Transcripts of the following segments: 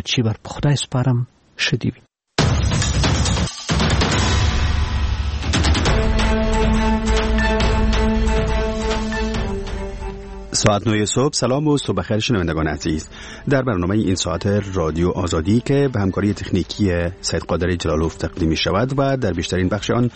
چی بر خدای سپارم شدیوی. ساعت 9 صبح. سلام و صبح بخیر شنوندگان عزیز. در برنامه این ساعت رادیو آزادی که به همکاری تکنیکی سید قادر جلالوف تقدیم می شود و در بیشترین بخش آن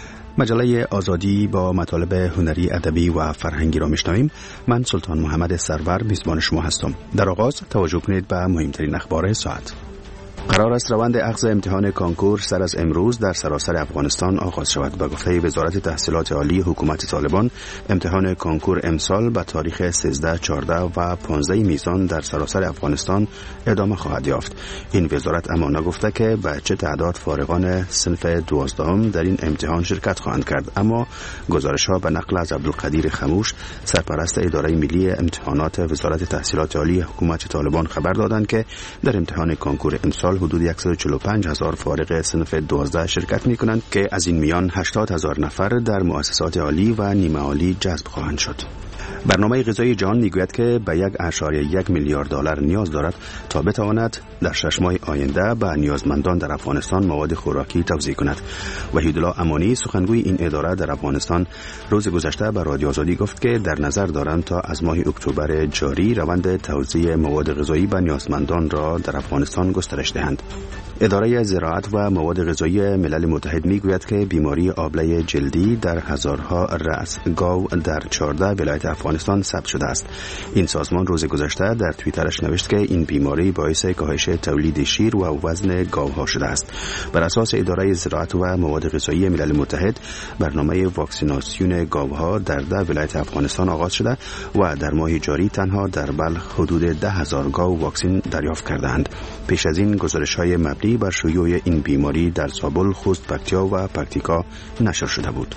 مجله آزادی با مطالب هنری، ادبی و فرهنگی را میشنویم. من سلطان محمد سرور میزبان شما هستم. در آغاز توجه کنید به مهمترین اخبار ساعت. قرار است روند اخذ امتحان کانکور سر از امروز در سراسر افغانستان آغاز شود. به گفته وزارت تحصیلات عالی حکومت طالبان، امتحان کانکور امسال به تاریخ 13، 14 و 15 میزان در سراسر افغانستان ادامه خواهد یافت. این وزارت اما نگفته که به چه تعداد فارغان صنف 12 در این امتحان شرکت خواهند کرد، اما گزارش‌ها به نقل از عبدالقدیر خموش، سرپرست اداره ملی امتحانات وزارت تحصیلات عالی حکومت طالبان خبر دادند که در امتحان کانکور امسال حدود 145,000 فارغ صنف 12 شرکت می کنند که از این میان 80,000 نفر در مؤسسات عالی و نیمه عالی جذب خواهند شد. برنامه غذایی جهان میگوید که به 1.1 میلیارد دلار نیاز دارد تا بتواند در 6 ماه آینده به نیازمندان در افغانستان مواد خوراکی توزیع کند. وحیدالله امانی، سخنگوی این اداره در افغانستان، روز گذشته به رادیو آزادی گفت که در نظر دارند تا از ماه اکتبر جاری روند توزیع مواد غذایی به نیازمندان را در افغانستان گسترش دهند. اداره زراعت و مواد غذایی ملل متحد میگوید که بیماری آبله جلدی در هزارها رأس گاو در 14 ولایت افغانستان ثبت شده است. این سازمان روز گذشته در توییترش نوشت که این بیماری باعث کاهش تولید شیر و وزن گاوها شده است. بر اساس اداره زراعت و مواد غذایی ملل متحد، برنامه واکسیناسیون گاوها در 10 ولایت افغانستان آغاز شده و در ماه جاری تنها در بلخ حدود 10,000 گاو واکسن دریافت کردند. پیش از این گزارش‌های مبنی بر شیوع این بیماری در زابل، خوست، پکتیا و پکتیکا نشر شده بود.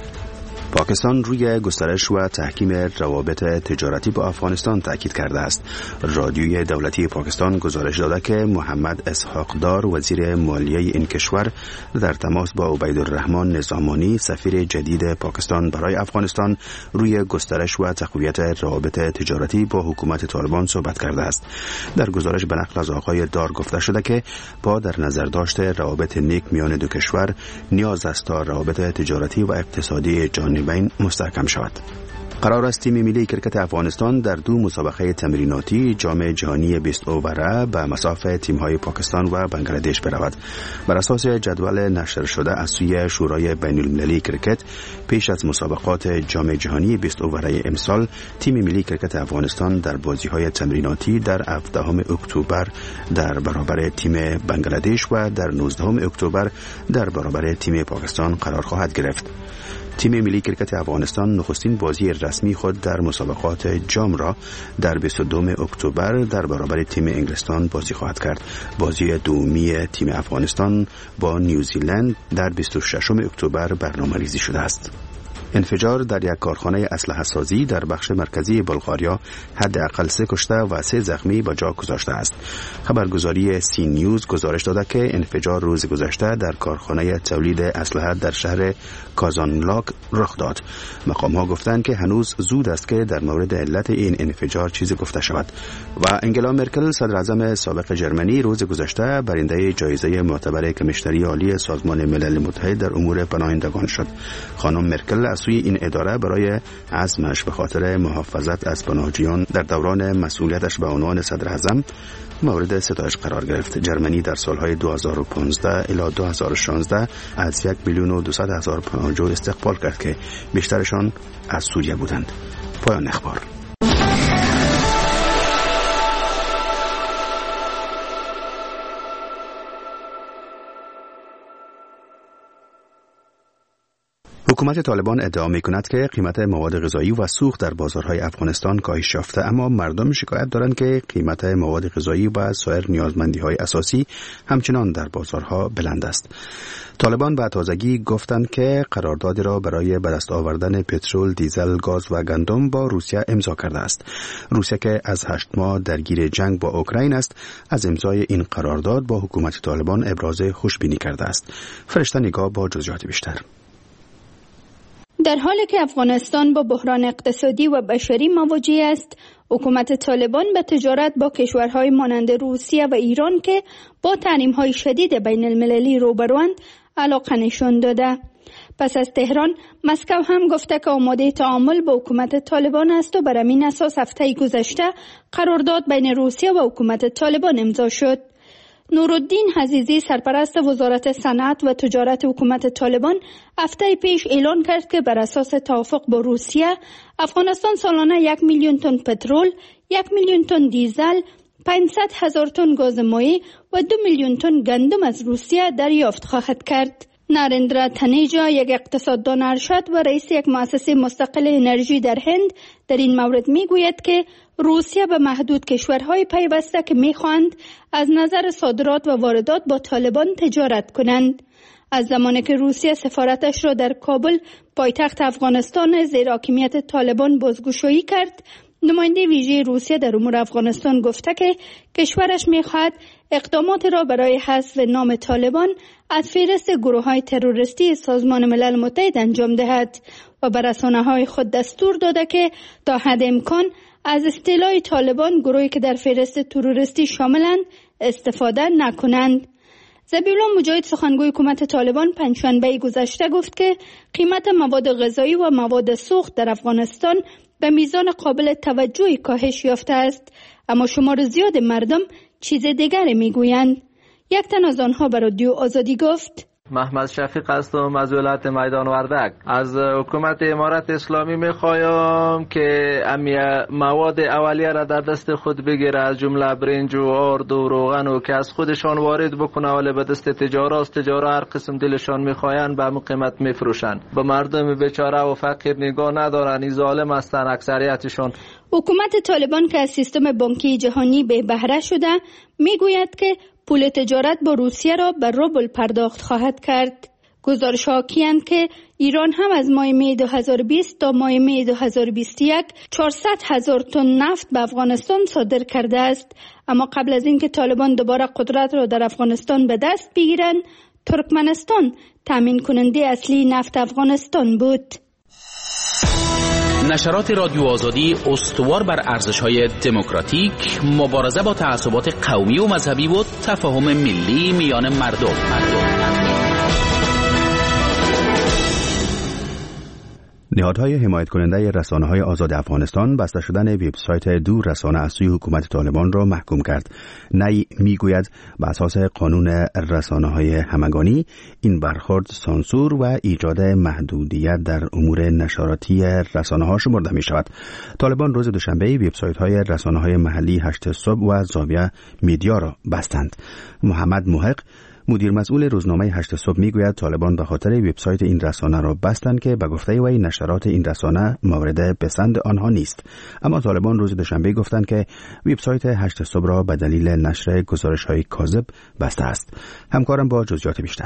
پاکستان روی گسترش و تحکیم روابط تجارتی با افغانستان تاکید کرده است. رادیوی دولتی پاکستان گزارش داده که محمد اسحاق دار، وزیر مالیه این کشور، در تماس با عبیدالرحمن نظامانی، سفیر جدید پاکستان برای افغانستان، روی گسترش و تقویت روابط تجارتی با حکومت طالبان صحبت کرده است. در گزارش به نقل از آقای دار گفته شده که با در نظر داشته روابط نیک میان دو کشور، نیاز است تا روابط تجارتی و اقتصادی جانبین مستحکم شود. قرار است تیم ملی کرکت افغانستان در 2 مسابقه تمریناتی جام جهانی 20 اووره به مصاف تیم‌های پاکستان و بنگلادش برود. بر اساس جدول نشر شده از سوی شورای بین‌المللی کرکت، پیش از مسابقات جام جهانی 20 اووره امسال، تیم ملی کرکت افغانستان در بازی‌های تمریناتی در 17 اکتبر در برابر تیم بنگلادش و در 19 اکتبر در برابر تیم پاکستان قرار خواهد گرفت. تیم ملی کرکت افغانستان نخستین بازی رسمی خود در مسابقات جام را در 22 اکتبر در برابر تیم انگلستان بازی خواهد کرد. بازی دومی تیم افغانستان با نیوزیلند در 26 اکتبر برنامه‌ریزی شده است. انفجار در یک کارخانه اسلحه سازی در بخش مرکزی بلغاریا حداقل 3 کشته و 3 زخمی به جا گذاشته است. خبرگزاری سی نیوز گزارش داده که انفجار روز گذشته در کارخانه تولید اسلحه در شهر کازانلاک رخ داد. مقام‌ها گفتند که هنوز زود است که در مورد علت این انفجار چیزی گفته شود. و انگلا مرکل، صدر اعظم سابق ژرمنی، روز گذشته برنده جایزه معتبر کمیشنری عالی سازمان ملل متحد در امور پناهندگان شد. خانم مرکل از سوی این اداره برای عزمش به خاطر محافظت از پناهجویان در دوران مسئولیتش به عنوان صدر اعظم مورد ستایش قرار گرفت. ژرمنی در سالهای 2015 الی 2016 از 1,200,000 پناهجو استقبال کرد که بیشترشان از سوریه بودند. پایان اخبار. حکومت طالبان ادعا می‌کند که قیمت مواد غذایی و سوخت در بازارهای افغانستان کاهش یافته، اما مردم شکایت دارند که قیمت مواد غذایی و سایر نیازمندی‌های اساسی همچنان در بازارها بلند است. طالبان به تازگی گفتند که قراردادی را برای به دست آوردن پترول، دیزل، گاز و گندم با روسیه امضا کرده است. روسیه که از 8 ماه درگیر جنگ با اوکراین است، از امضای این قرارداد با حکومت طالبان ابراز خوشبینی کرده است. فرشته نگاه با جزئیات بیشتر. در حالی که افغانستان با بحران اقتصادی و بشری مواجه است، حکومت طالبان به تجارت با کشورهای مانند روسیه و ایران که با تحریم‌های شدید بین المللی روبروند علاقه نشان داده. پس از تهران، مسکو هم گفته که آماده تعامل با حکومت طالبان است و بر همین اساس هفته گذشته قرارداد بین روسیه و حکومت طالبان امضا شد. نورالدین عزیزی سرپرست وزارت صنعت و تجارت حکومت طالبان هفته پیش اعلان کرد که بر اساس توافق با روسیه، افغانستان سالانه 1 میلیون تن پترول، 1 میلیون تن دیزل، 500,000 تن گاز مایع و 2 میلیون تن گندم از روسیه دریافت خواهد کرد. نارندرا تنیجا، یک اقتصاددان ارشد و رئیس یک مؤسسه مستقل انرژی در هند، در این مورد میگوید که روسیه به محدود کشورهای پیوسته که میخواهند از نظر صادرات و واردات با طالبان تجارت کنند. از زمانی که روسیه سفارتش را در کابل، پایتخت افغانستان، زیر حاکمیت طالبان بازگشایی کرد، نماینده ویژه روسیه در امور افغانستان گفته که کشورش میخواهد اقدامات را برای حذف نام طالبان از فهرست گروه‌های تروریستی سازمان ملل متحد انجام دهد و به رسانه‌های خود دستور داده که تا حد امکان از اصطلاح طالبان، گروهی که در فهرست تروریستی شاملند، استفاده نکنند. ذبیحالله مجاهد، سخنگوی حکومت طالبان، پنجشنبه گذشته گفت که قیمت مواد غذایی و مواد سوخت در افغانستان به میزان قابل توجهی کاهش یافته است، اما شمار زیاد مردم چیز دیگری میگویند. یک تن از آنها به رادیو آزادی گفت: محمد شفیق هستم از ولایت میدان وردک. از حکومت امارت اسلامی میخوایم که مواد اولیه را در دست خود بگیره، از جمله برنج و آرد و روغن و که از خودشان وارد بکنه، ولی به دست تجاراست. تجارا هر قسم دلشان میخواین به همون قیمت میفروشن. به مردم بیچاره و فقیر نگاه ندارن، این ظالم هستن اکثریتشون. حکومت طالبان که از سیستم بانکی جهانی به بهره شده، میگوید که پول تجارت با روسیه را به روبل پرداخت خواهد کرد. گزارش حاکی‌اند که ایران هم از ماه می 2020 تا ماه می 2021 400,000 تن نفت به افغانستان صادر کرده است، اما قبل از اینکه طالبان دوباره قدرت را در افغانستان به دست بگیرند، ترکمنستان تامین کننده اصلی نفت افغانستان بود. نشرات رادیو آزادی استوار بر ارزش‌های دموکراتیک، مبارزه با تعصبات قومی و مذهبی و تفاهم ملی میان مردم. نهادهای حمایت کننده رسانه‌های آزاد افغانستان بسته شدن وبسایت دو رسانه از سوی حکومت طالبان را محکوم کرد. نی میگوید به اساس قانون رسانه‌های همگانی این برخورد سانسور و ایجاد محدودیت در امور نشراتی رسانه‌ها شمرده می‌شود. طالبان روز دوشنبه وبسایت‌های رسانه‌های محلی 8 صبح و زاویه میدیا را بستند. محمد محق، مدیر مسئول روزنامه 8 صبح میگوید طالبان به خاطر وبسایت این رسانه را بستند که به گفته وی نشرات این رسانه مورد پسند آنها نیست. اما طالبان روز دوشنبه گفتند که وبسایت 8 صبح را به دلیل نشر گزارش‌های کاذب بسته است. همکارم با جزئیات بیشتر.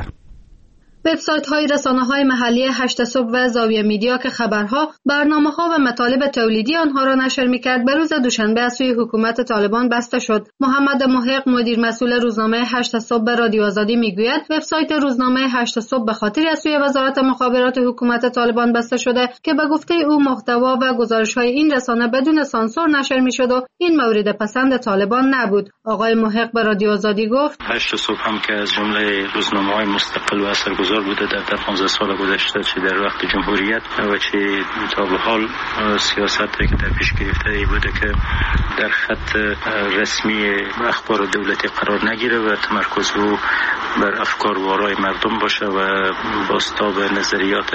وبسایت‌های رسانه‌های محلی 8 صبح و زاویه میدیا که خبرها، برنامه‌ها و مطالب تولیدی آنها را نشر می‌کرد، به روز دوشنبه از سوی حکومت طالبان بسته شد. محمد محق، مدیر مسئول روزنامه 8 صبح به رادیو آزادی میگوید وبسایت روزنامه 8 صبح به خاطر از سوی وزارت مخابرات حکومت طالبان بسته شده که به گفته او محتوا و گزارش‌های این رسانه بدون سانسور نشر می‌شد و این مورد پسند طالبان نبود. آقای محق به رادیو آزادی گفت: 8 صبح هم که از جمله روزنامه‌های مستقل و اثرگذار بوده در 15 سال گذشته، چه در وقت جمهوریت و چه تا به حال سیاستی که در پیش گرفته ای بوده که در خط رسمی اخبار دولتی قرار نگیره و تمرکز رو بر افکار و آرای مردم باشه و بازتاب نظریات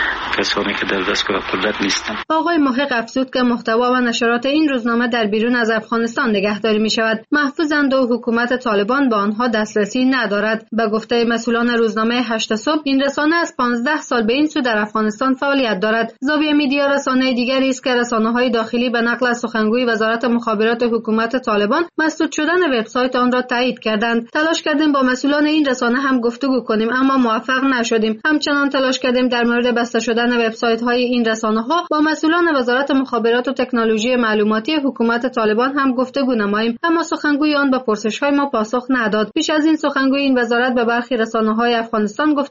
کسانی که در دستگاه قدرت نیستند. آقای محق افزود که محتوا و نشرات این روزنامه در بیرون از افغانستان نگهداری می شود، محفوظند و حکومت طالبان به آنها دسترسی ندارد. به گفته مسئولان روزنامه 8 صبح، این رسانه از 15 سال به این سو در افغانستان فعالیت دارد. زاویه میدیا رسانه دیگری است که رسانه‌های داخلی به نقل از سخنگوی وزارت مخابرات حکومت طالبان مسدود شدن وبسایت آن را تایید کردند. تلاش کردیم با مسئولان این رسانه هم گفتگو کنیم اما موفق نشدیم. همچنان تلاش کردیم در مورد بسته شدن وبسایت‌های این رسانه‌ها با مسئولان وزارت مخابرات و تکنولوژی معلوماتی حکومت طالبان هم گفتگو نماییم، اما سخنگوی آن به پرسش‌های ما پاسخ نداد. پیش از این سخنگوی این وزارت به برخی رسانه‌های افغانستان گفته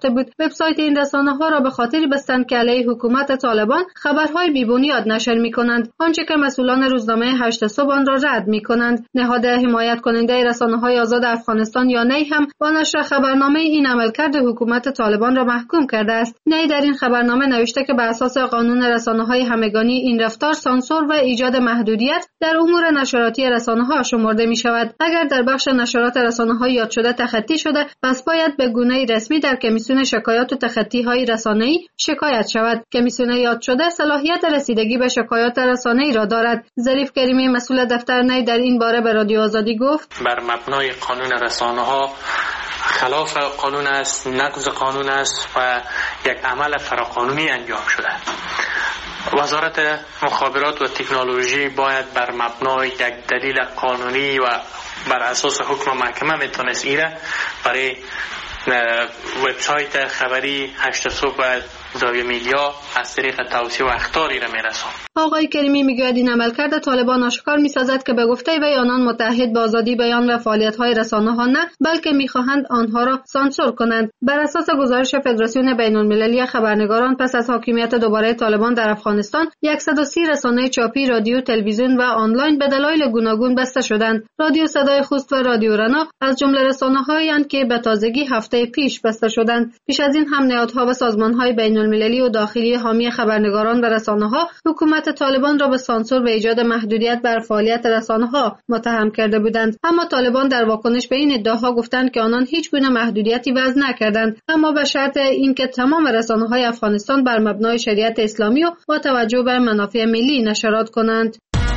گفته بود وبسایت این رسانه‌ها را به خاطر بستند که علیه حکومت طالبان خبرهای بی‌بنیاد نشر می‌کنند، آنچه که مسئولان روزنامه 8 صبح آن را رد می‌کنند. نهاد حمایت کننده رسانه‌های آزاد افغانستان یا نی هم با نشر خبرنامه این عملکرد حکومت طالبان را محکوم کرده است. نی در این خبرنامه نوشته که بر اساس قانون رسانه‌های همگانی این رفتار سانسور و ایجاد محدودیت در امور نشراتی رسانه‌ها شمرده می‌شود. اگر در بخش نشرات رسانه‌های یاد شده تخطی شده، پس باید به گونه رسمی در کمیسیون شکایات و تخطی‌های رسانه‌ای شکایت شود. کمیسیون یاد شده صلاحیت رسیدگی به شکایات رسانه‌ای را دارد. ظریف کریمی مسئول دفتر نی در این باره به رادیو آزادی گفت: بر مبنای قانون رسانه‌ها خلاف قانون است، نقض قانون است و یک عمل فراقانونی انجام شده. وزارت مخابرات و تکنولوژی باید بر مبنای یک دلیل قانونی و بر اساس حکم محکمه میتونست ایره برای وبسایت خبری 8 صبح و زاویه میدیا از طریق توصیه و اخطاری را میرساند. آقای کریمی میگوید این عملکرد طالبان آشکار میسازد که به گفته وی آنان متحد به آزادی بیان و فعالیت‌های رسانه‌ها نه، بلکه میخواهند آنها را سانسور کنند. بر اساس گزارش فدراسیون بین‌المللی خبرنگاران، پس از حاکمیت دوباره طالبان در افغانستان 130 رسانه چاپی، رادیو، تلویزیون و آنلاین به دلایل گوناگون بسته شدند. رادیو صدای خوست و رادیو رنا از جمله رسانه‌هایی که به تازگی هفته پیش بسته شدند. پیش از این هم نهادها و سازمان‌های بین‌المللی و داخلی حامی خبرنگاران و رسانه‌ها حکومت طالبان را به سانسور و ایجاد محدودیت بر فعالیت رسانه‌ها متهم کرده بودند. اما طالبان در واکنش به این ادعاها گفتند که آنان هیچ گونه محدودیتی وضع نکردند، اما به شرط اینکه تمام رسانه‌های افغانستان بر مبنای شریعت اسلامی و با توجه به منافع ملی نشرات کنند.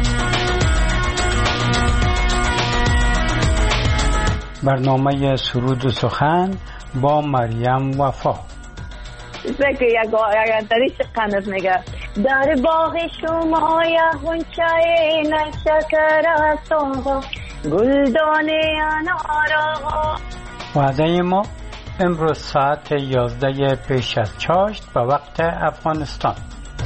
برنامه سرود و سخن با مریم وفا. زکه یک آیندری شقنت میگه در باغ شما یه غنچه نشکر است گلدانه انارا. وعده ما امروز ساعت 11 پیش از چاشت به وقت افغانستان.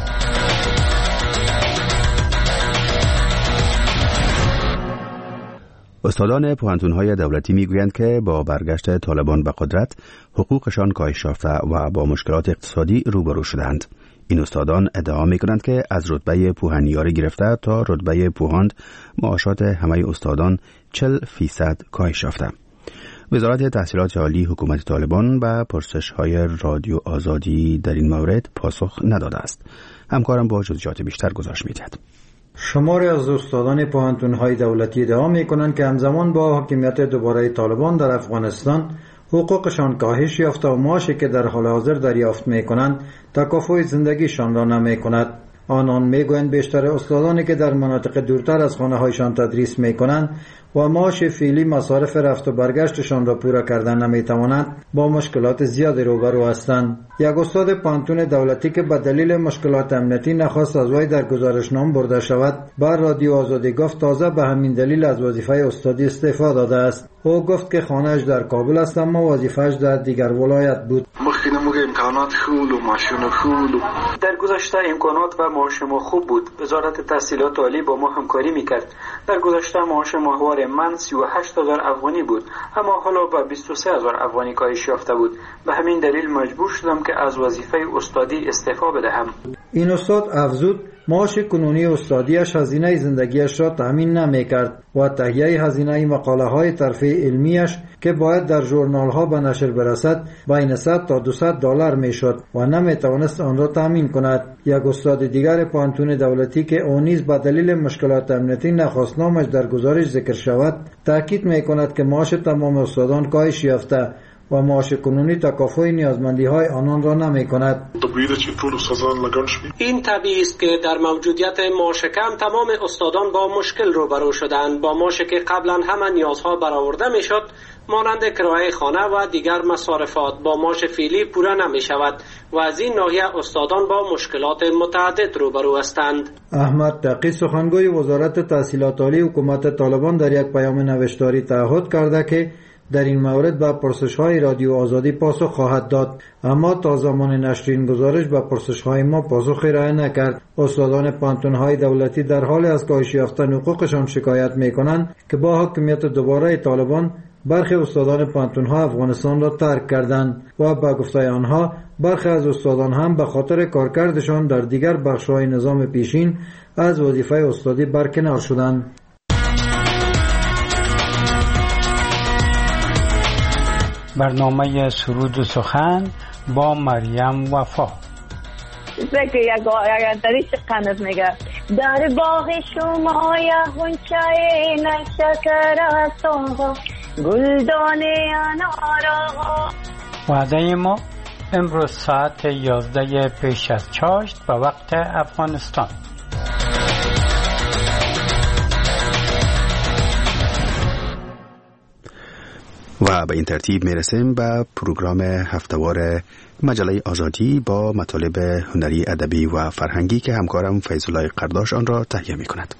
استادان پوهنتون‌های دولتی میگویند که با برگشت طالبان به قدرت حقوقشان کاهش یافته و با مشکلات اقتصادی روبرو شدند. این استادان ادعا می‌کنند که از رتبه پوهنیاری گرفته تا رتبه پوهاند معاشات همه استادان 40% کاهش یافته. وزارت تحصیلات عالی حکومت طالبان به پرسش‌های رادیو آزادی در این مورد پاسخ نداده است. همکارم با جزئیات بیشتر گزارش می‌دهد. شماری از استادان پوهنتون‌های دولتی ادعا می‌کنند که همزمان با حاکمیت دوباره طالبان در افغانستان حقوقشان کاهش یافته و معاشی که در حال حاضر دریافت می‌کنند تکافؤ زندگیشان را نمی‌کند. آنان میگویند بیشتر استادانی که در مناطق دورتر از خانه‌هایشان تدریس می‌کنند و معاش فعلی مصارف رفت و برگشتشان را پورا کردن نمی‌توانند، با مشکلات زیادی روبرو هستند. یک استاد پوهنتون دولتی که به دلیل مشکلات امنیتی نخواست از وی در گزارشنامه برده شود، بر رادیو آزادی گفت تازه به همین دلیل از وظیفه استادی استعفا داده است. او گفت که خانه‌اش در کابل است اما وظیفه‌اش در دیگر ولایت بود. امکانات خوب و ماشین خوب. در گذشته امکانات و معاش ما خوب بود. وزارت تحصیلات عالی با ما همکاری میکرد. در گذشته معاش ماهواره من 38,000 افغانی بود، اما حالا به 23,000 افغانی کاهش یافته بود. به همین دلیل مجبور شدم که از وظیفه استادی استعفا بدهم. این استاد افزود معاش کنونی استادیش هزینه زندگیش را تامین نمی‌کرد و تهیه هزینه مقاله‌های ترفیع علمیش که باید در ژورنال‌ها به نشر برسد بین 100 تا 200 دلار میشد و نمی‌توانست آن را تامین کند. یک استاد دیگر پوهنتون دولتی که او نیز به دلیل مشکلات امنیتی نخواست نامش در گزارش ذکر شود، تاکید می‌کند که معاش تمام استادان کاهش یافته و معاش کنونی تکافؤ نیازمندی‌های آنان را نمی‌کند. این طبیعی است که در موجودیت معاش کم تمام استادان با مشکل روبرو شدند. با معاشی که قبلا همه نیازها برآورده میشد مانند کرایه خانه و دیگر مصارفات با معاش فعلی پورا نمی‌شود و از این ناحیه استادان با مشکلات متعدد روبرو هستند. احمد تقی سخنگوی وزارت تحصیلات عالی حکومت طالبان در یک پیام نوشتاری تعهد کرده که در این مورد به پرسش‌های رادیو آزادی پاسخ خواهد داد، اما تا زمان نشر این گزارش به پرسش‌های ما پاسخ ارائه نکرد. استادان پوهنتون‌های دولتی در حال از کاهش یافتن حقوقشان شکایت می‌کنند که با حاکمیت دوباره طالبان برخی استادان پانتون‌ها افغانستان را ترک کردند و با گفته آنها برخی از استادان هم به خاطر کارکردشان در دیگر بخش‌های نظام پیشین از وظیفه استادی برکنار شدند. برنامه سرود و سخن با مریم وفا. که یک آیندری شقنت میگه در باغ شما یا غنچه نشکر سوها گلدانه انارا. وعده ما امروز ساعت 11 پیش از چاشت به وقت افغانستان. و به این ترتیب میرسیم به پروگرام هفتهوار مجله آزادی با مطالب هنری، ادبی و فرهنگی که همکارم فیض‌الله قرداش آن را تهیه می کند.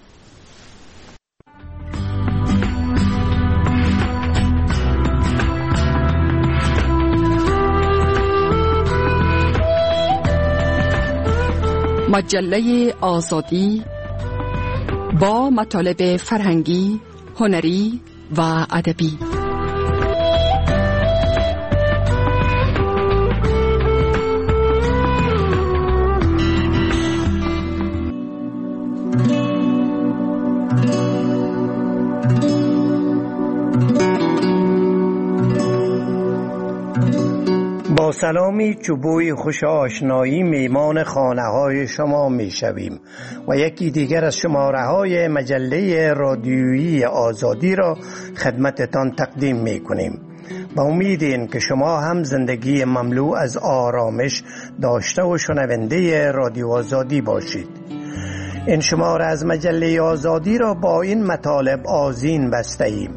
مجله آزادی با مطالب فرهنگی، هنری و ادبی. با سلامی چوبوی خوش آشنایی میمان خانه های شما می شویم و یکی دیگر از شماره های مجله رادیویی آزادی را خدمتتان تقدیم می کنیم. با امید این که شما هم زندگی مملو از آرامش داشته و شنونده رادیو آزادی باشید. این شماره از مجله آزادی را با این مطالب آذین بسته ایم.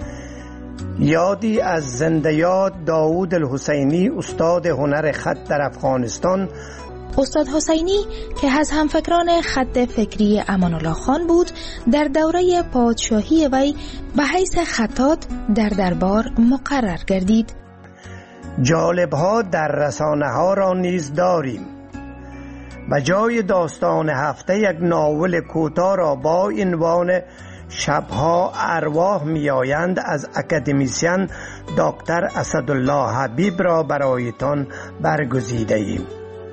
یادی از زنده یاد داوود الحسینی، استاد هنر خط در افغانستان. استاد حسینی که از همفکران خط فکری امان الله خان بود، در دوره پادشاهی وی به حیث خطاط در دربار مقرر گردید. جالب‌ها در رسانه ها را نیز داریم. به جای داستان هفته یک ناول کوتاه را با عنوان شبها ارواح میآیند از اکادمیسین دکتر اسدالله حبیب را برایتان برگزیده ایم.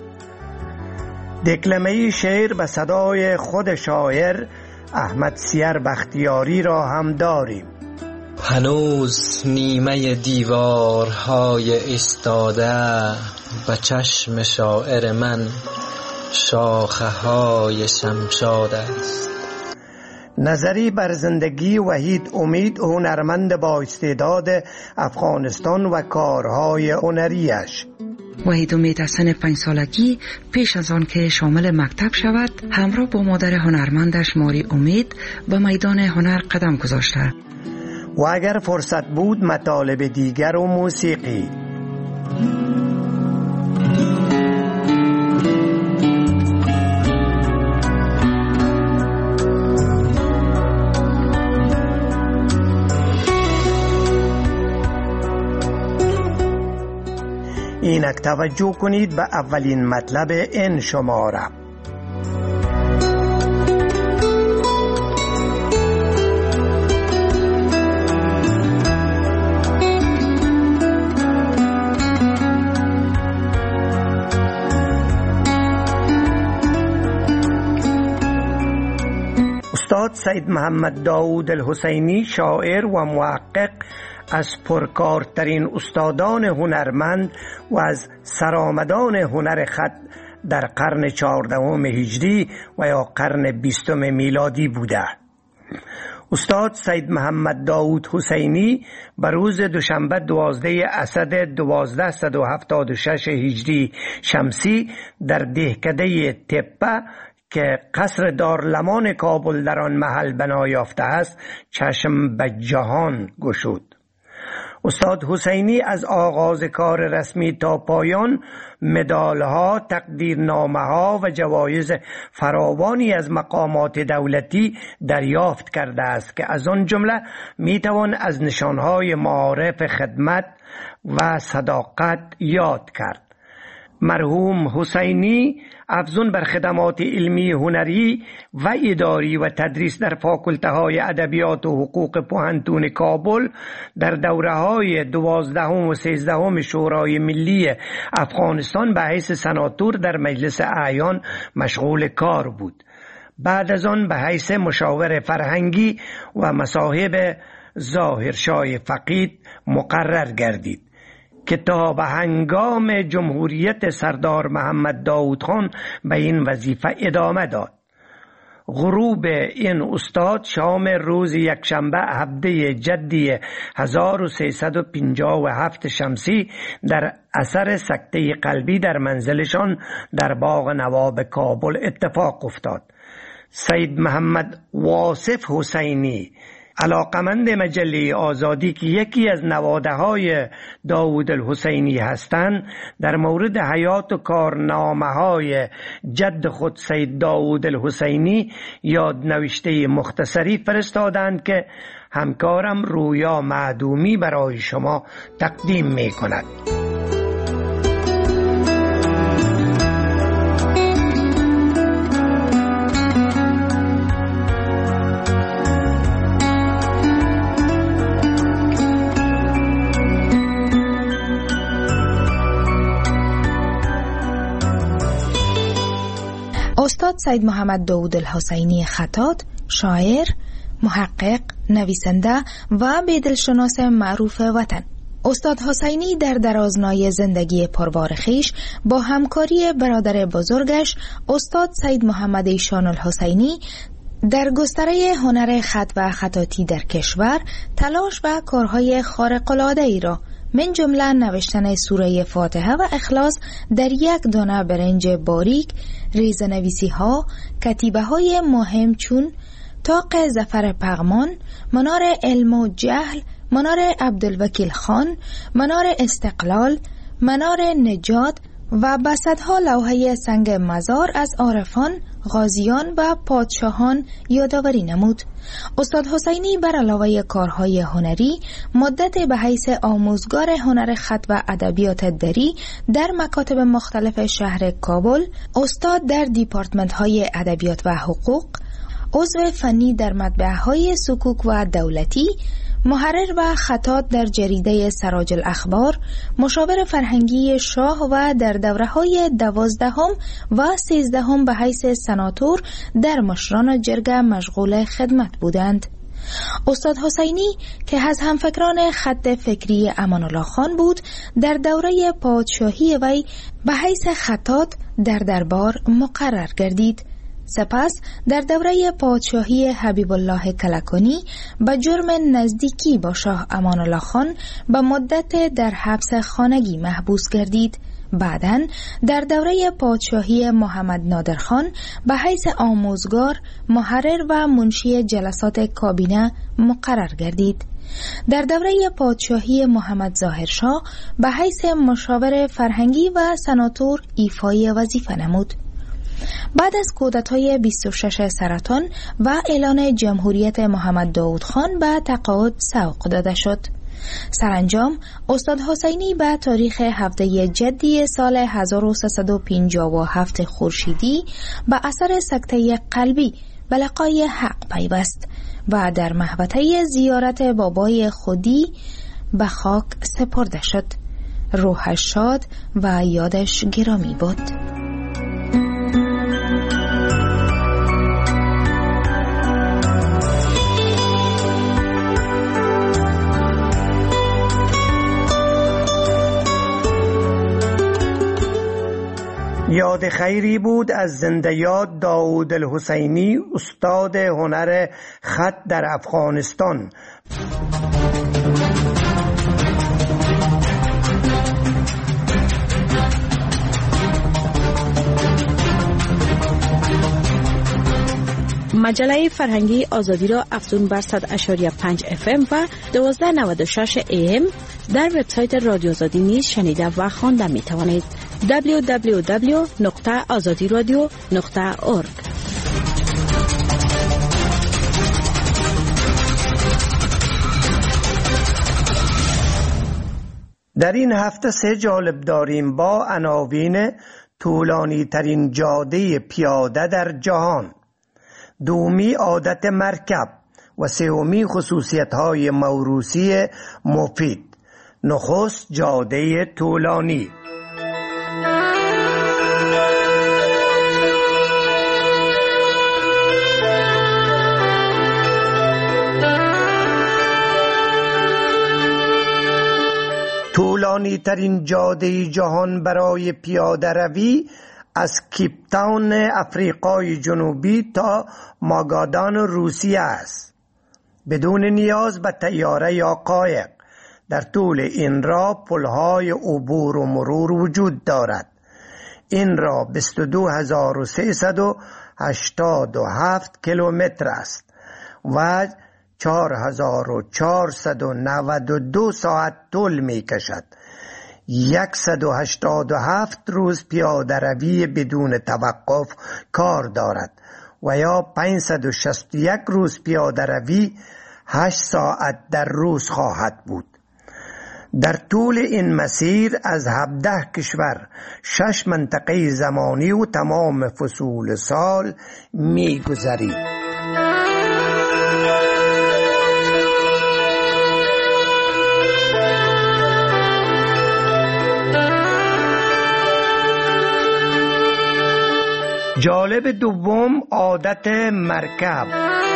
دکلمه شعر به صدای خود شاعر احمد سیر بختیاری را هم داریم. هنوز نیمه دیوارهای ایستاده به چشم شاعر من شاخه های شمشاد است. نظری بر زندگی وحید امید، هنرمند با استعداد افغانستان و کارهای هنریش. وحید امید از سن 5 سالگی پیش از آن که شامل مکتب شود همراه با مادر هنرمندش ماری امید به میدان هنر قدم گذاشته و اگر فرصت بود مطالب دیگر و موسیقی. اینک توجه کنید به اولین مطلب این شماره. استاد سید محمد داوود الحسینی، شاعر و محقق، از پرکارترین استادان هنرمند و از سرآمدان هنر خط در قرن 14 هجری و یا قرن 20 میلادی بوده. استاد سید محمد داوود حسینی به روز دوشنبه 12 اسد 1276 هجری شمسی در دهکده تپه که قصر دارالمان کابل در آن محل بنا یافته است چشم به جهان گشود. استاد حسینی از آغاز کار رسمی تا پایان مدالها، تقدیرنامه‌ها و جوایز فراوانی از مقامات دولتی دریافت کرده است که از آن جمله میتوان از نشانهای معارف خدمت و صداقت یاد کرد. مرحوم حسینی افزون بر خدمات علمی، هنری و اداری و تدریس در فاکولته های ادبیات و حقوق پوهنتون کابل در دوره های 12 و 13 شورای ملی افغانستان به حیث سناتور در مجلس اعیان مشغول کار بود. بعد از آن به حیث مشاور فرهنگی و مصاحب ظاهرشاه فقید مقرر گردید که تا به هنگام جمهوریت سردار محمد داود خان به این وظیفه ادامه داد. غروب این استاد شام روز یکشنبه هفته جدی 1357 شمسی در اثر سکته قلبی در منزلشان در باغ نواب کابل اتفاق افتاد. سید محمد واصف حسینی، علاقمند مجله آزادی که یکی از نواده های داود الحسینی هستند، در مورد حیات و کارنامه های جد خود سید داود الحسینی یادنوشته مختصری فرستادند که همکارم رویا معدومی برای شما تقدیم می کند. استاد سید محمد داود الحسینی خطاط، شاعر، محقق، نویسنده و بیدلشناس معروف وطن. استاد حسینی در درازنای زندگی پربار خویش با همکاری برادر بزرگش استاد سید محمد ایشان الحسینی در گستره هنر خط و خطاطی در کشور تلاش و کارهای خارق‌العاده‌ای را من جمله نوشتن سوره فاتحه و اخلاص در یک دانه برنج باریک، ریزه‌نویسی ها، کتیبه های مهم چون طاق ظفر پغمان، منار علم و جهل، منار عبدالوکیل خان، منار استقلال، منار نجات و بسطها لوحه سنگ مزار از عارفان، غازیان و پادشاهان یادآوری نمود. استاد حسینی بر علاوه کارهای هنری مدت به حیث آموزگار هنر خط و ادبیات دری در مکاتب مختلف شهر کابل، استاد در دیپارتمنت های ادبیات و حقوق، عضو فنی در مطبعه های سکوک و دولتی، محرر و خطاط در جریده سراج الاخبار، مشاور فرهنگی شاه و در دوره‌های 12 و 13 به حیث سناتور در مشران جرگه مشغول خدمت بودند. استاد حسینی که از همفکران خط فکری امان الله خان بود، در دوره پادشاهی وی به حیث خطاط در دربار مقرر گردید. سپس در دوره پادشاهی حبیب الله کلکانی به جرم نزدیکی با شاه امان الله خان به مدت در حبس خانگی محبوس گردید. بعداً در دوره پادشاهی محمد نادر خان به حیث آموزگار، محرر و منشی جلسات کابینه مقرر گردید. در دوره پادشاهی محمد ظاهرشاه به حیث مشاور فرهنگی و سناتور ایفای وظیفه نمود. بعد از کودتای 26 سرطان و اعلان جمهوریت محمد داود خان به تقاعد سوق داده شد. سرانجام استاد حسینی به تاریخ هفته جدی سال 1357 خورشیدی به اثر سکته قلبی به لقای حق پیوست و در محوطه زیارت بابای خودی به خاک سپرده شد. روحش شاد و یادش گرامی بود. یاد خیری بود از زنده یاد داود الحسینی، استاد هنر خط در افغانستان. مجله فرهنگی آزادی را افزون بر 100.5 FM و 1296 AM در وبسایت رادیو آزادی نیز شنیده و خوانده می توانید. www.azadiradio.org. در این هفته 3 جالب داریم با عناوین: طولانی ترین جاده پیاده در جهان، دومی عادت مرکب و سومی خصوصیت های موروثی مفید. نخست جاده طولانی. طولانی ترین جاده جهان برای پیاده روی از کیپ تاون افریقای جنوبی تا ماگادان روسیه است، بدون نیاز به طیاره یا قایق. در طول این راه پل‌های عبور و مرور وجود دارد. این راه 22387 کیلومتر است و 4492 ساعت طول می کشد. 187 روز پیاده روی بدون توقف کار دارد و یا 561 روز پیاده روی 8 ساعت در روز خواهد بود. در طول این مسیر از 17 کشور، 6 منطقه زمانی و تمام فصول سال می گذرید. جالب دوم عادت مرکب.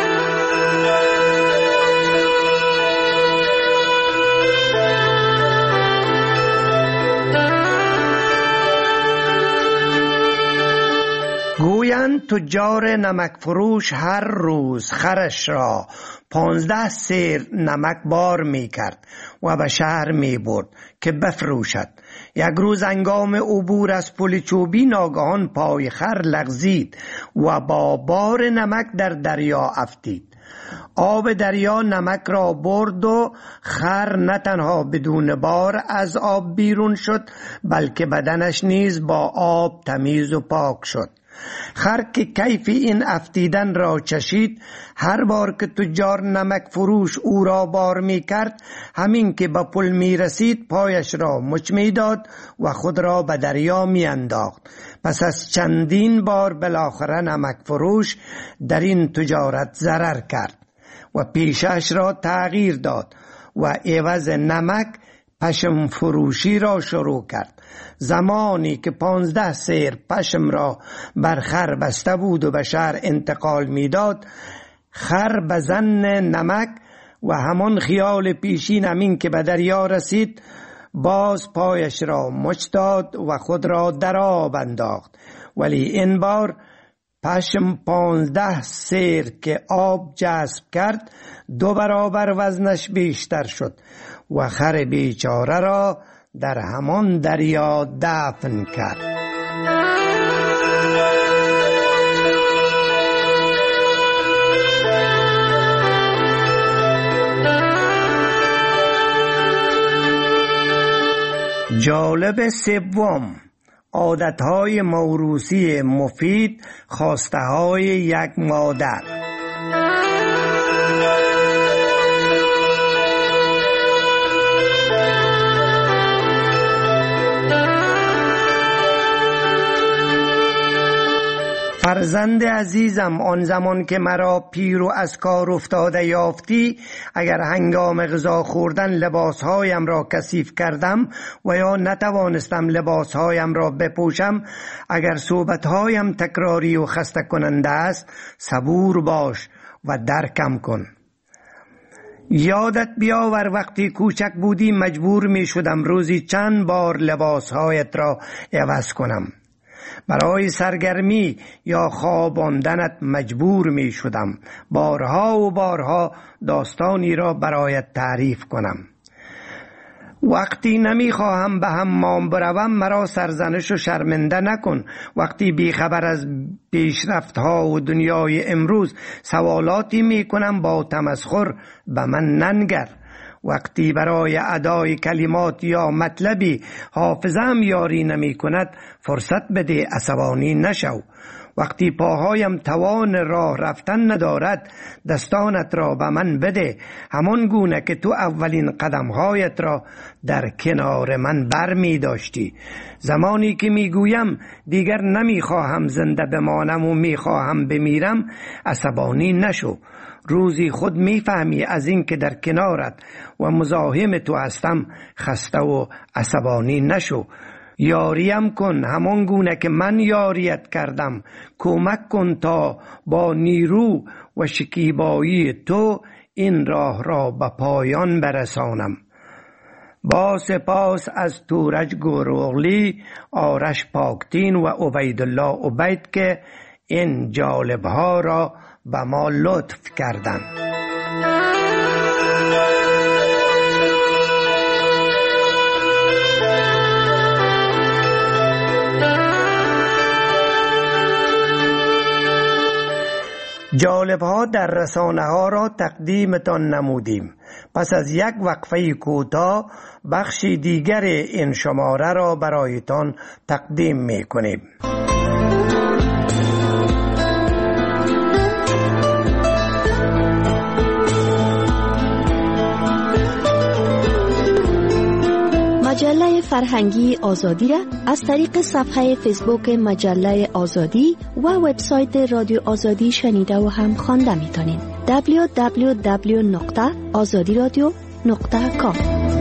گویند تجار نمک فروش هر روز خرش را 15 سیر نمک بار می کرد و به شهر می برد که بفروشد. یک روز هنگام عبور از پل چوبی ناگهان پای خر لغزید و با بار نمک در دریا افتید. آب دریا نمک را برد و خر نه تنها بدون بار از آب بیرون شد، بلکه بدنش نیز با آب تمیز و پاک شد. خر که کیف این افتیدن را چشید، هر بار که تجار نمک فروش او را بار می کرد، همین که به پل می رسید پایش را مچ می داد و خود را به دریا می انداخت. پس از چندین بار بالاخره نمک فروش در این تجارت ضرر کرد و پیشش را تغییر داد و عوض نمک پشم فروشی را شروع کرد. زمانی که 15 سیر پشم را بر خر بسته بود و به شهر انتقال میداد، خر به ظن نمک و همان خیال پیشین همین که به دریا رسید باز پایش را مچ داد و خود را در آب انداخت. ولی این بار پشم 15 سیر که آب جذب کرد 2 برابر وزنش بیشتر شد و خر بیچاره را در همان دریا دفن کرد. جالب سوم عادتهای موروثی مفید، خواستهای یک مادر. فرزند عزیزم، آن زمان که مرا پیر و از کار افتاده یافتی، اگر هنگام غذا خوردن لباسهایم را کثیف کردم و یا نتوانستم لباسهایم را بپوشم، اگر صحبتهایم تکراری و خسته کننده است، صبور باش و درکم کن. یادت بیاور وقتی کوچک بودی مجبور می شدم روزی چند بار لباسهایت را عوض کنم. برای سرگرمی یا خواباندنت مجبور می شدم بارها و بارها داستانی را برایت تعریف کنم. وقتی نمی خواهم به حمام بروم مرا سرزنش و شرمنده نکن. وقتی بیخبر از پیشرفت‌ها و دنیای امروز سوالاتی می کنم با تمسخر به من ننگر. وقتی برای ادای کلمات یا مطلبی حافظه‌ام یاری نمی کند فرصت بده، عصبانی نشو. وقتی پاهایم توان راه رفتن ندارد دستانت را به من بده، همان گونه که تو اولین قدمهایت را در کنار من بر می داشتی. زمانی که می گویم دیگر نمی خواهم زنده بمانم و می خواهم بمیرم، عصبانی نشو. روزی خود می فهمی از این که در کنارت و مزاحم تو هستم خسته و عصبانی نشو. یاریم کن همان گونه که من یاریت کردم. کمک کن تا با نیرو و شکیبایی تو این راه را به پایان برسانم. با سپاس از تورج گروغلی، آرش پاکتین و عبیدالله عبید که این جالبها را به ما لطف کردند. جالبها در رسانه ها را تقدیمتان نمودیم. پس از یک وقفه کوتاه بخش دیگر این شماره را برایتان تقدیم می کنیم. مجله فرهنگی آزادی را از طریق صفحه فیسبوک مجله آزادی و وبسایت رادیو آزادی شنیده و هم خوانده میتونید. www.azadiradio.com.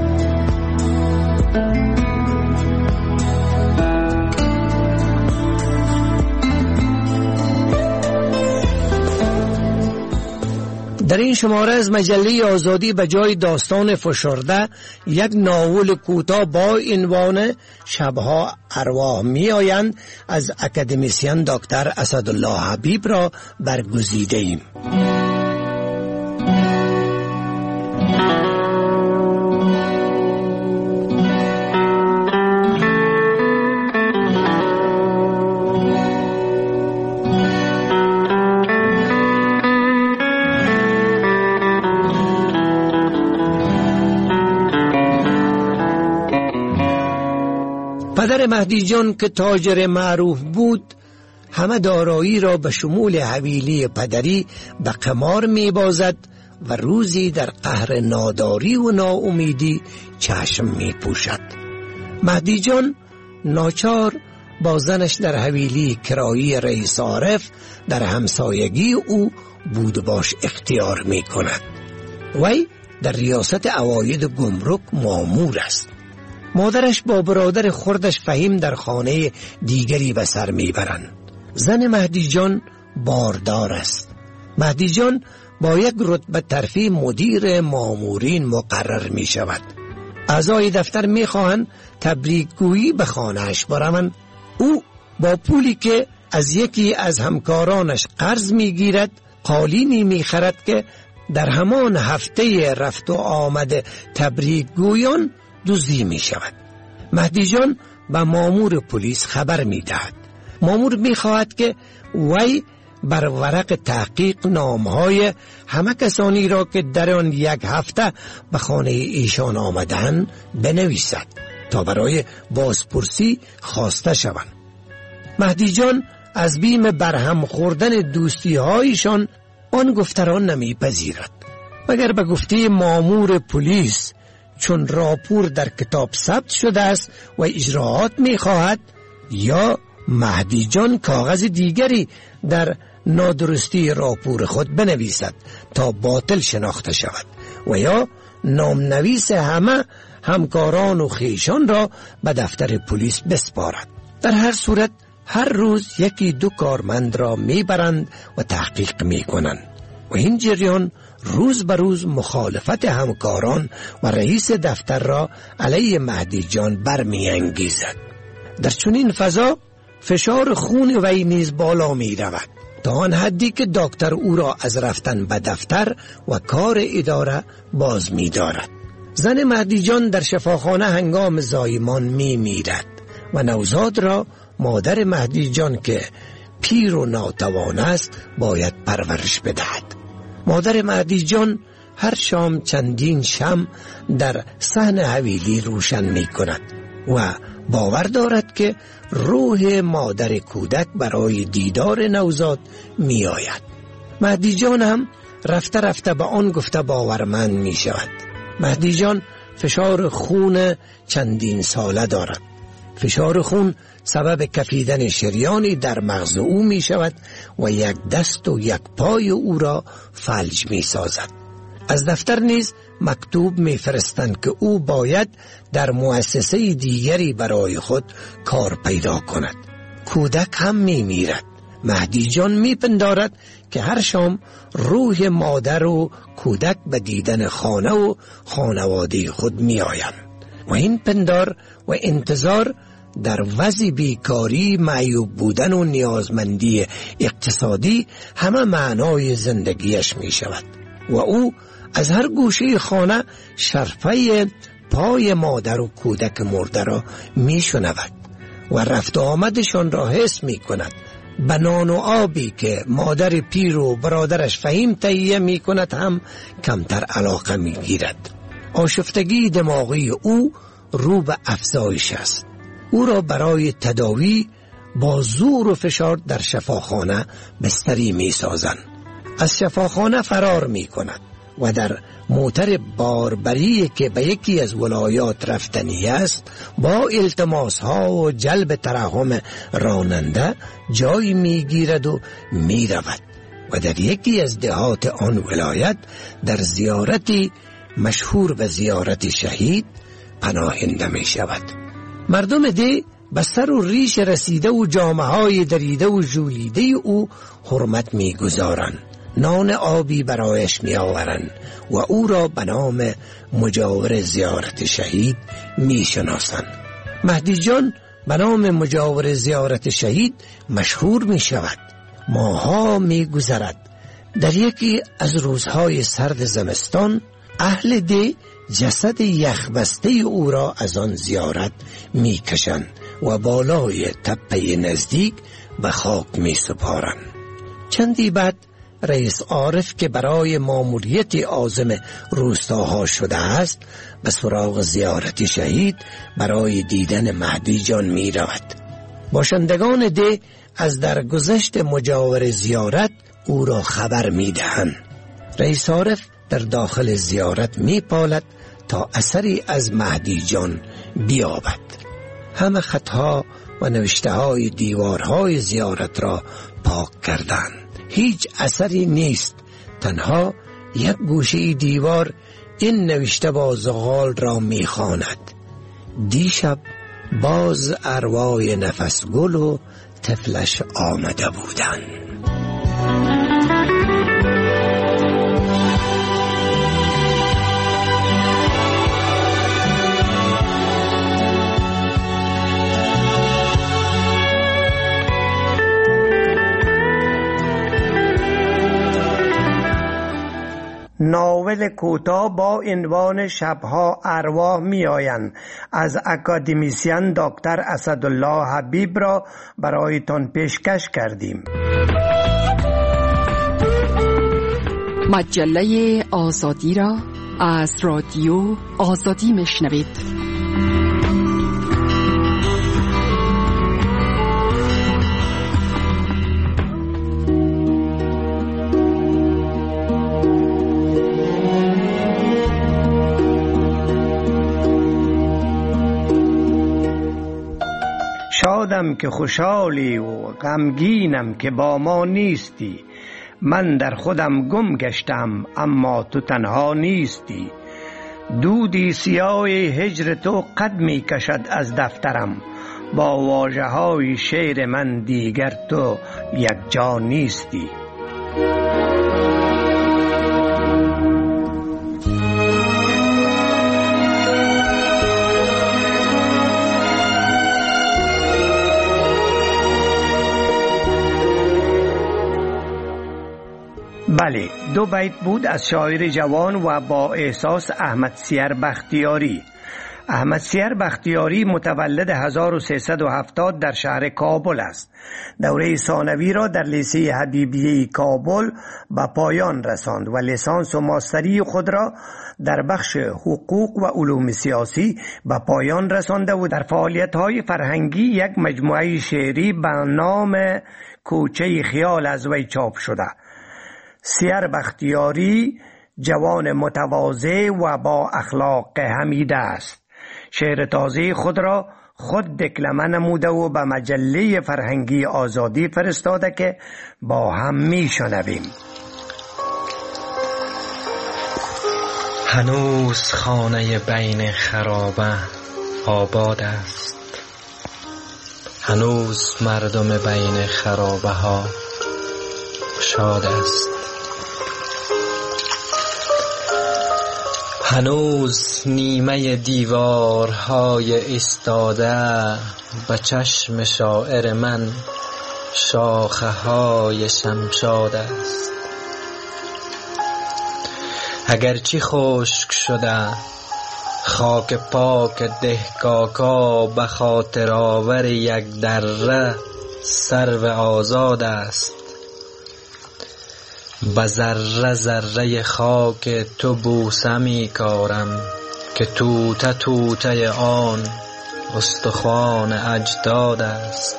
در این شماره از مجله آزادی به جای داستان فشرده یک ناول کوتاه با عنوان شبها ارواح می آیند از اکادمیسین دکتر اسدالله حبیب را برگزیده ایم. پدر مهدی جان که تاجر معروف بود همه دارایی را به شمول حویلی پدری به قمار می بازد و روزی در قهر ناداری و ناامیدی چشم می پوشد. مهدی جان ناچار با زنش در حویلی کرایی رئیس عارف در همسایگی او بود باش اختیار می کند. وی در ریاست عواید گمرک مامور است. مادرش با برادر خردش فهیم در خانه دیگری به سر میبرند. زن مهدی جان باردار است. مهدی جان با یک رتبه ترفیع مدیر مامورین مقرر می شود. اعضای دفتر می خواهند تبریکگویی به خانهش بروند. او با پولی که از یکی از همکارانش قرض می گیرد قالینی می خرد که در همان هفته رفت و آمد تبریکگویان دزدی می شود. مهدی جان به مامور پلیس خبر می دهد. مامور می خواهد که وی بر ورق تحقیق نامهای همه کسانی را که در آن یک هفته به خانه ایشان آمدن بنویسد تا برای بازپرسی خواسته شوند. مهدی جان از بیم برهم خوردن دوستی هایشان آن گفته را نمی پذیرد، مگر به گفته مامور پلیس چون راپور در کتاب ثبت شده است و اجراعات می خواهد، یا مهدی جان کاغذ دیگری در نادرستی راپور خود بنویسد تا باطل شناخته شود و یا نامنویس همه همکاران و خیشان را به دفتر پلیس بسپارد. در هر صورت هر روز یکی دو کارمند را میبرند و تحقیق میکنند و این جریان روز به روز مخالفت همکاران و رئیس دفتر را علیه مهدی جان برمیانگیزد. در چنین فضا فشار خون وی نیز بالا می رود تا آن حدی که دکتر او را از رفتن به دفتر و کار اداره باز می دارد. زن مهدی جان در شفاخانه هنگام زایمان می میرد و نوزاد را مادر مهدی جان که پیر و ناتوان است باید پرورش بدهد. مادر مهدی جان هر شام چندین شمع در صحن حویلی روشن می کند و باور دارد که روح مادر کودک برای دیدار نوزاد می آید. مهدی جان هم رفته رفته به آن گفته باورمند می شود. مهدی جان فشار خون چندین ساله دارد. فشار خون سبب کفیدن شریانی در مغز او می شود و یک دست و یک پای او را فلج می سازد. از دفتر نیز مکتوب می فرستند که او باید در مؤسسه دیگری برای خود کار پیدا کند. کودک هم می میرد. مهدی جان می پندارد که هر شام روح مادر و کودک به دیدن خانه و خانواده خود می آیند و این پندار و انتظار در وضع بیکاری، معیوب بودن و نیازمندی اقتصادی همه معنای زندگیش می شود و او از هر گوشه خانه شرفه پای مادر و کودک مرده را می شنود و رفت آمدشان را حس می کند. به نان و آبی که مادر پیر و برادرش فهیم تهیه می کند هم کمتر علاقه می گیرد. آشفتگی دماغی او رو به افزایش است. او را برای تداوی با زور و فشار در شفاخانه بستری می سازند. از شفاخانه فرار می کند و در موتر باربری که به یکی از ولایات رفتنی است با التماس ها و جلب ترحم راننده جای می گیرد و می رود و در یکی از دهات آن ولایت در زیارتی مشهور به زیارت شهید پناهنده می شود. مردم ده به سر و ریش رسیده و جامه های دریده و ژولیده او حرمت می گذارند. نان آبی برایش می آورند و او را به نام مجاور زیارت شهید می شناسند. مهدی جان به نام مجاور زیارت شهید مشهور می شود. ماها می گذرد. در یکی از روزهای سرد زمستان اهل ده جسد یخبسته او را از آن زیارت می کشند و بالای تپه نزدیک به خاک می سپارند. چندی بعد رئیس عارف که برای ماموریت عازم روستاها شده است به سراغ زیارت شهید برای دیدن مهدی جان می رود. باشندگان ده از درگذشت مجاور زیارت او را خبر می دهند. رئیس عارف در داخل زیارت می پالد تا اثری از مهدی جان بیابد. همه خطها و نوشته های دیوارهای زیارت را پاک کردند. هیچ اثری نیست. تنها یک گوشه دیوار این نوشته با زغال را می خواند: دیشب باز ارواح نفس گل و طفلش آمده بودند. ناول کوتاه با عنوان شبها ارواح می آیند از اکادمیسین دکتر اسدالله حبیب را برایتان پیشکش کردیم. مجله آزادی را از رادیو آزادی میشنوید. شادم که خوشحالی و غمگینم که با ما نیستی. من در خودم گم گشتم اما تو تنها نیستی. دودی سیاه هجر تو قد می کشد از دفترم. با واژه های شعر من دیگر تو یک جا نیستی. بله، دو بیت بود از شاعر جوان و با احساس احمد سیر بختیاری. احمد سیر بختیاری متولد 1370 در شهر کابل است. دوره ثانوی را در لیسه حبیبیه کابل به پایان رساند و لیسانس و ماستری خود را در بخش حقوق و علوم سیاسی به پایان رسانده و در فعالیت‌های فرهنگی یک مجموعه شعری به نام کوچه خیال از وی چاپ شده. سیر بختیاری جوان متواضع و با اخلاق حمیده است. شعر تازه خود را خود دکلمه نموده و به مجله فرهنگی آزادی فرستاده که با هم می شنویم. هنوز خانه بین خرابه آباد است، هنوز مردم بین خرابه ها شاد است، هنوز نیمه دیوارهای ایستاده به چشم شاعر من شاخه های شمشاد است. اگرچه خشک شده خاک پاک دهکاکا به خاطر آور یک دره سرو آزاد است. به ذره ذره خاک تو بوسه می کارم که توته توته آن استخوان اجداد است.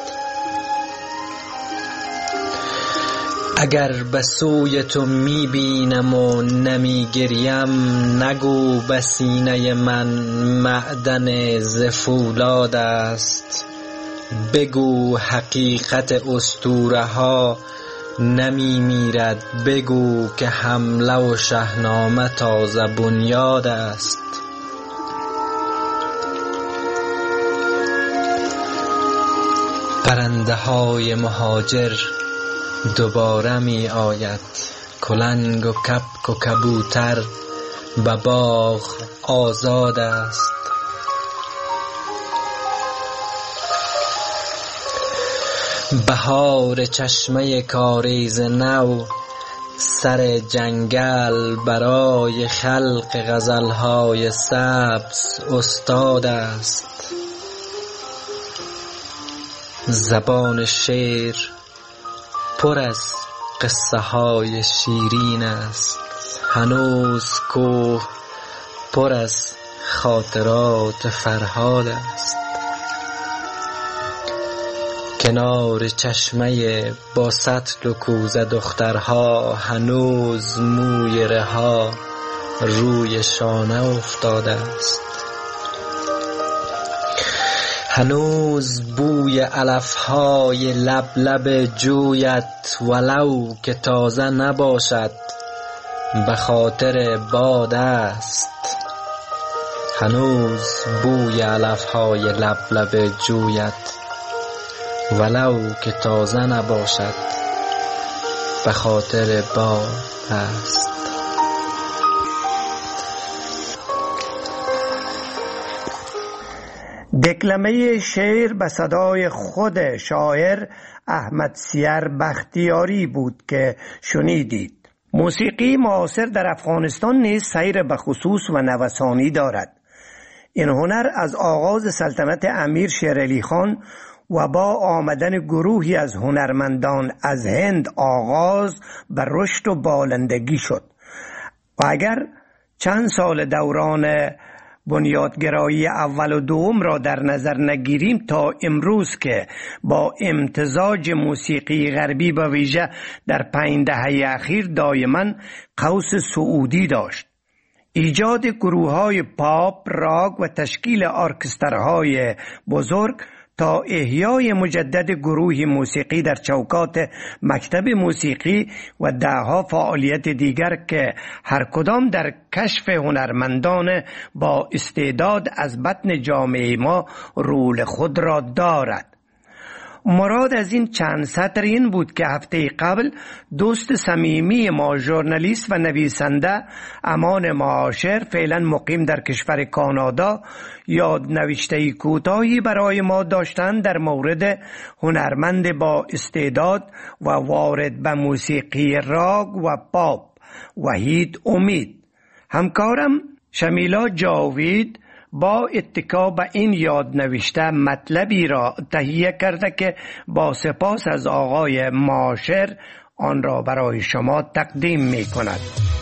اگر به سوی تو می بینم و نمی گریم، نگو به سینه من معدن ز فولاد است. بگو حقیقت اسطوره ها نمی میرد، بگو که حمله و شاهنامه تازه بنیاد است. پرنده های مهاجر دوباره می آید، کلنگ و کپک و کبوتر به باغ آزاد است. بهار چشمه کاریز نو سر جنگل برای خلق غزلهای سبز استاد است. زبان شعر پر از قصه های شیرین است، هنوز کوه پر از خاطرات فرهاد است. کنار چشمه با سطل و کوزه دخترها هنوز موی رها روی شانه افتاده است. هنوز بوی علفهای لب لب جویت ولو که تازه نباشد به خاطر باد است. هنوز بوی علفهای لب لب جویت ولو که تازه نباشد به خاطر باد است. دکلمه شعر به صدای خود شاعر احمد سیر بختیاری بود که شنیدید. موسیقی معاصر در افغانستان نیز سیر به خصوص و نوسانی دارد. این هنر از آغاز سلطنت امیر شیر علی خان و با آمدن گروهی از هنرمندان از هند آغاز به رشد و بالندگی شد و اگر چند سال دوران بنیادگرایی اول و دوم را در نظر نگیریم تا امروز که با امتزاج موسیقی غربی به ویژه در 5 دهه اخیر دائما قوس صعودی داشت. ایجاد گروه‌های پاپ، راک و تشکیل ارکسترهای بزرگ تا احیای مجدد گروه موسیقی در چوکات مکتب موسیقی و دهها فعالیت دیگر که هر کدام در کشف هنرمندان با استعداد از بطن جامعه ما رول خود را دارد. مراد از این چند سطر این بود که هفته قبل دوست صمیمی ما ژورنالیست و نویسنده امان معاشر فعلا مقیم در کشور کانادا یاد نوشته کوتاهی برای ما داشتند در مورد هنرمند با استعداد و وارد به موسیقی راگ و پاپ وحید امید. همکارم شمیلا جاوید با اتکا به این یاد نوشته مطلبی را تهیه کرده که با سپاس از آقای معاشر آن را برای شما تقدیم می کند.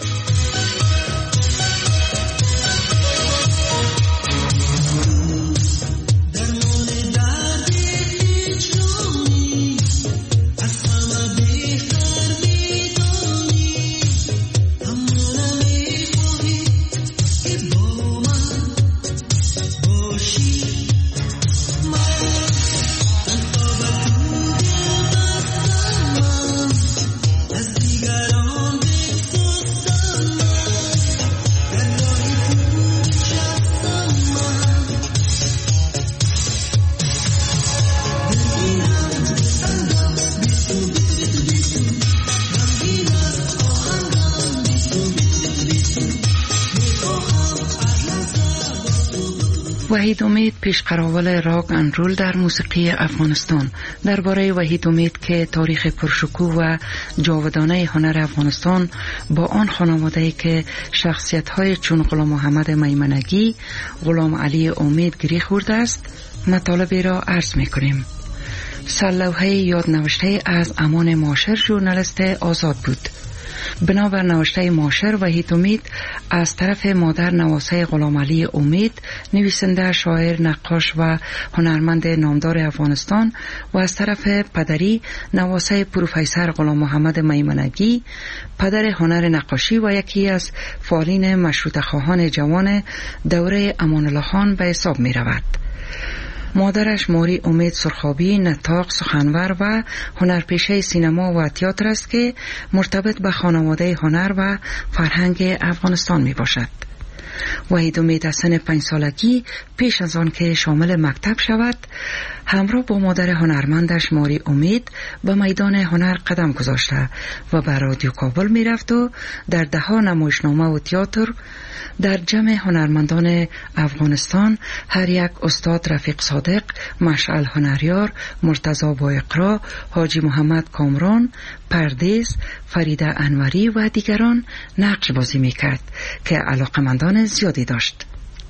وحید امید پیشقراول راک اند رول در موسیقی افغانستان. درباره وحید امید که تاریخ پرشکوه و جاودانه هنر افغانستان با آن خانواده‌ای که شخصیت‌های چون غلام محمد میمنگی، غلام علی امید گری خورده است، مطالبی را عرض می‌کنیم. سرلوحه یادنوشته از امان معاشر ژورنالیست آزاد بود. بنابر نوشته معاشر، وحید امید از طرف مادر نواسه غلام علی امید، نویسنده، شاعر، نقاش و هنرمند نامدار افغانستان، و از طرف پدری نواسه پروفسور غلام محمد میمنگی، پدر هنر نقاشی و یکی از فعالین مشروطه خواهان جوان دوره امان الله خان به حساب می رود. مادرش ماری امید سرخابی نطاق، سخنور و هنرپیشه سینما و تئاتر است که مرتبط به خانواده هنر و فرهنگ افغانستان می باشد. وحید امید از سن 5 سالگی پیش از آن که شامل مکتب شود، همراه با مادر هنرمندش ماری امید به میدان هنر قدم گذاشته و به رادیو کابل می رفت و در دهها نمایشنامه و تئاتر در جمع هنرمندان افغانستان هر یک استاد رفیق صادق، مشعل هنریار، مرتضی با اقرا، حاجی محمد کامران، پردیس، فریده انوری و دیگران نقش بازی میکرد که علاقمندان زیادی داشت.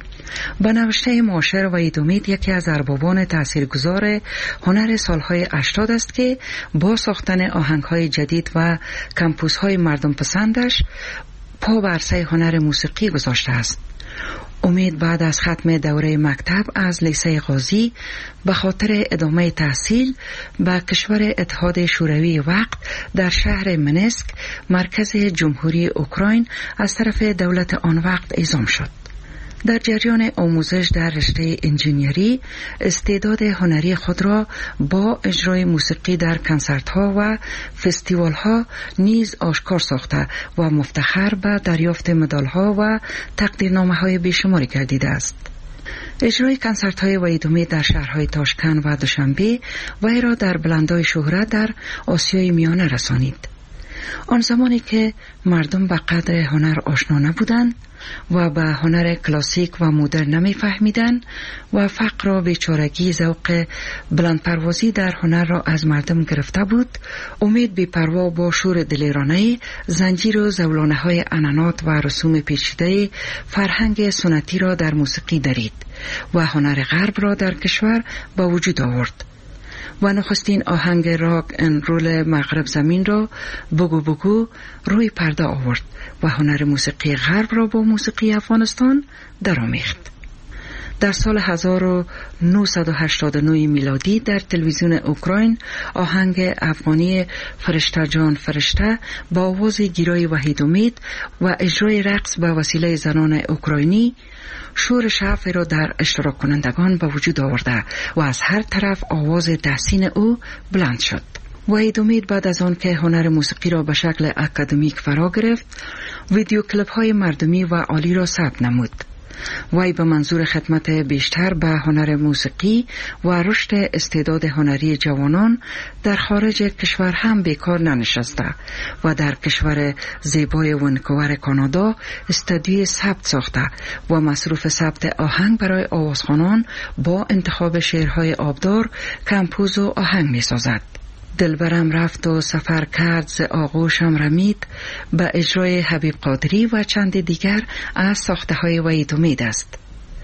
به نوشته معاشر، وحید امید یکی از اربابان تاثیرگذار هنر سالهای 80 است که با ساختن آهنگهای جدید و کمپوسهای مردم پسندش پا بر عرصه هنر موسیقی گذاشته است. امید بعد از ختم دوره مکتب از لیسه غازی به خاطر ادامه تحصیل به کشور اتحاد شوروی وقت در شهر منسک، مرکز جمهوری اوکراین، از طرف دولت آن وقت اعزام شد. در جریان آموزش در رشته انجینیری، استعداد هنری خود را با اجرای موسیقی در کنسرت‌ها و فستیوال‌ها نیز آشکار ساخته و مفتخر به دریافت مدال‌ها و تقدیرنامه‌های بیشماری گردیده است. اجرای کنسرت‌های وحید امید در شهرهای تاشکند و دوشنبه وی را در بلندای شهرت در آسیای میانه رسانید. آن زمانی که مردم به قدر هنر آشنا نبودند و به هنر کلاسیک و مدرن نمی فهمیدن و فقر و بیچارگی ذوق بلندپروازی در هنر را از مردم گرفته بود، امید بی‌پروا با شور دلیرانه زنجیر و زولانه های عنعنات و رسوم پیچیده فرهنگ سنتی را در موسیقی درید و هنر غرب را در کشور به وجود آورد و نخستین آهنگ راک اند رول مغرب زمین را بگو بگو روی پرده آورد و هنر موسیقی غرب را با موسیقی افغانستان درآمیخت. در سال 1989 میلادی در تلویزیون اوکراین آهنگ افغانی فرشته جان فرشته با آواز گیرای وحید امید و اجرای رقص به وسیله زنان اوکراینی شور شعفی را در اشتراک کنندگان به وجود آورده و از هر طرف آواز تحسین او بلند شد. وحید امید بعد از آن که هنر موسیقی را به شکل اکادمیک فرا گرفت، ویدیو کلیپ های مردمی و عالی را ثبت نمود. وی به منظور خدمت بیشتر به هنر موسیقی و رشد استعداد هنری جوانان در خارج کشور هم بیکار ننشسته و در کشور زیبای ونکوور کانادا استودیوی ثبت ساخته و مصروف ثبت آهنگ برای آوازخوانان با انتخاب شعرهای آبدار، کمپوز و آهنگ می سازد. دلبرم رفت و سفر کرد ز آغوشم رمید به اجرای حبیب قادری و چند دیگر از ساخته های وحید امید است.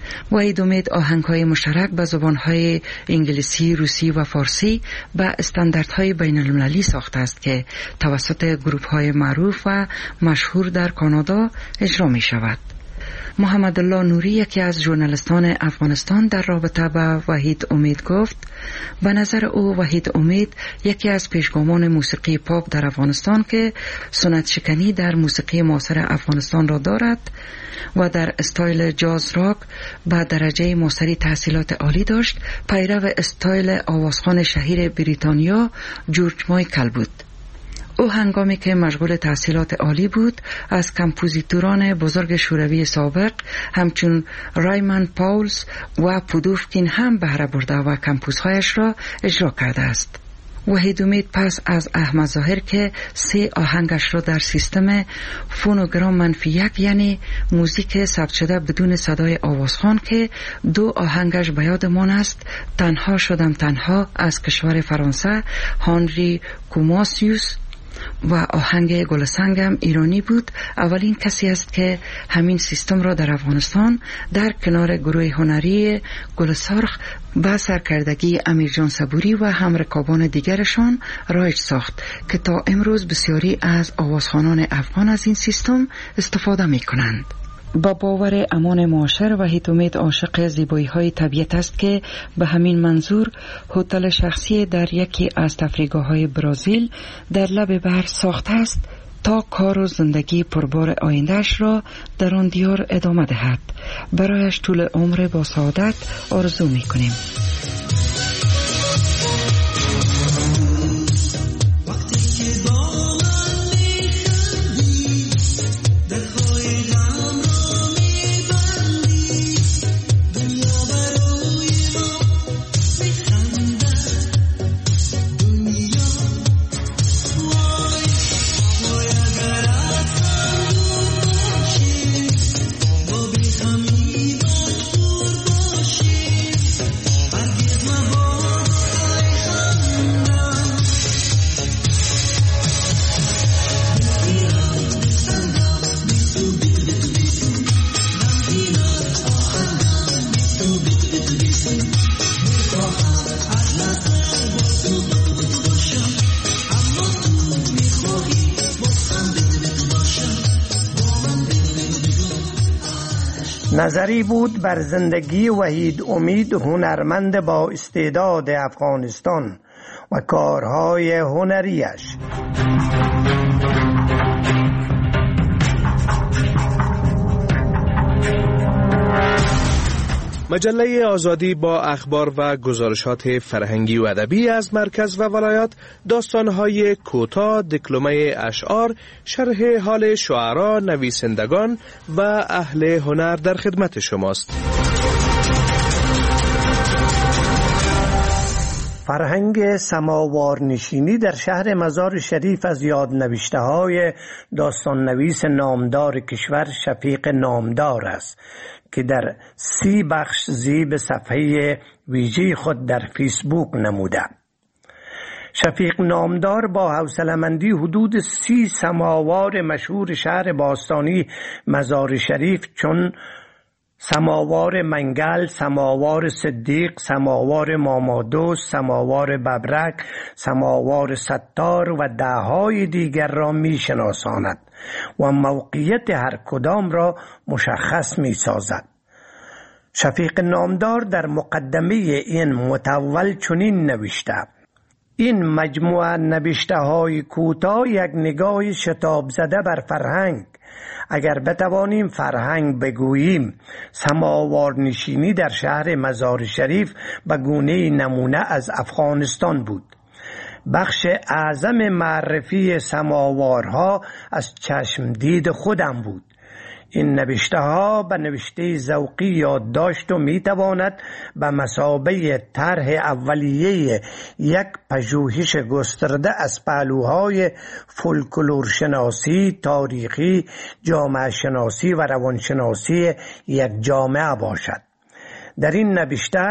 وحید امید آهنگ‌های مشترک به زبان‌های انگلیسی، روسی و فارسی به استانداردهای بین‌المللی ساخته است که توسط گروه‌های معروف و مشهور در کانادا اجرا می‌شود. محمد الله نوری، یکی از ژورنالیستان افغانستان، در رابطه با وحید امید گفت به نظر او وحید امید یکی از پیشگامان موسیقی پاپ در افغانستان که سنت شکنی در موسیقی معاصر افغانستان را دارد و در استایل جاز راک به درجه ماستری تحصیلات عالی داشت، پیرو استایل آوازخوان شهیر بریتانیا جورج مایکل بود. او هنگامی که مشغول تحصیلات عالی بود از کمپوزیتوران بزرگ شوروی سابق همچون رایمن پاولز و پودوفکین هم بهره برده و کمپوزهایش را اجرا کرده است. وحید امید پس از احمد ظاهر که 3 آهنگش را در سیستم فونوگرام -1 یعنی موزیک ثبت شده بدون صدای آوازخوان که 2 آهنگش به یادمان است، تنها شدم تنها از کشور فرانسه هانری کوماسیوس و آهنگ گلسنگم ایرانی بود، اولین کسی است که همین سیستم را در افغانستان در کنار گروه هنری گلسرخ با سرکردگی امیرجان صبوری و همرکابان دیگرشان رایج ساخت که تا امروز بسیاری از آوازخوانان افغان از این سیستم استفاده می کنند. با باور امان معاشر وحید امید عاشق زیبایی‌های طبیعت است که به همین منظور هتل شخصی در یکی از تفریحگاه‌های برزیل در لب بحر ساخته است تا کار و زندگی پربار آینده‌اش را در آن دیار ادامه دهد. برایش طول عمر با سعادت آرزو می‌کنیم. نظری بود بر زندگی وحید امید، هنرمند با استعداد افغانستان و کارهای هنریش. مجله آزادی با اخبار و گزارشات فرهنگی و ادبی از مرکز و ولایات، داستان‌های کوتاه، دکلمه اشعار، شرح حال شعرا، نویسندگان و اهل هنر در خدمت شماست. فرهنگ سماوار نشینی در شهر مزار شریف از یادنوشته‌های داستان نویس نامدار کشور شفیق نامدار است که در 30 بخش زیب صفحه ویژه خود در فیسبوک نموده. شفیق نامدار با حوصله‌مندی حدود 30 سماوار مشهور شهر باستانی مزار شریف چون سماوار منگل، سماوار صدیق، سماوار مامادوس، سماوار ببرک، سماوار ستار و ده‌های دیگر را می‌شناساند و موقعیت هر کدام را مشخص می‌سازد. شفیق نامدار در مقدمه این متول چنین نوشته: این مجموعه نوشته‌های کوتاه یک نگاه شتاب زده بر فرهنگ. اگر بتوانیم فرهنگ بگوییم، سماوار نشینی در شهر مزار شریف به گونه نمونه از افغانستان بود. بخش اعظم معرفی سماوارها از چشم دید خودم بود. این نوشته ها به نوشته ذوقی یادداشت و می تواند به مثابه طرح اولیه یک پژوهش گسترده از پهلوهای فولکلور شناسی، تاریخی، جامعه شناسی و روانشناسی یک جامعه باشد. در این نوشته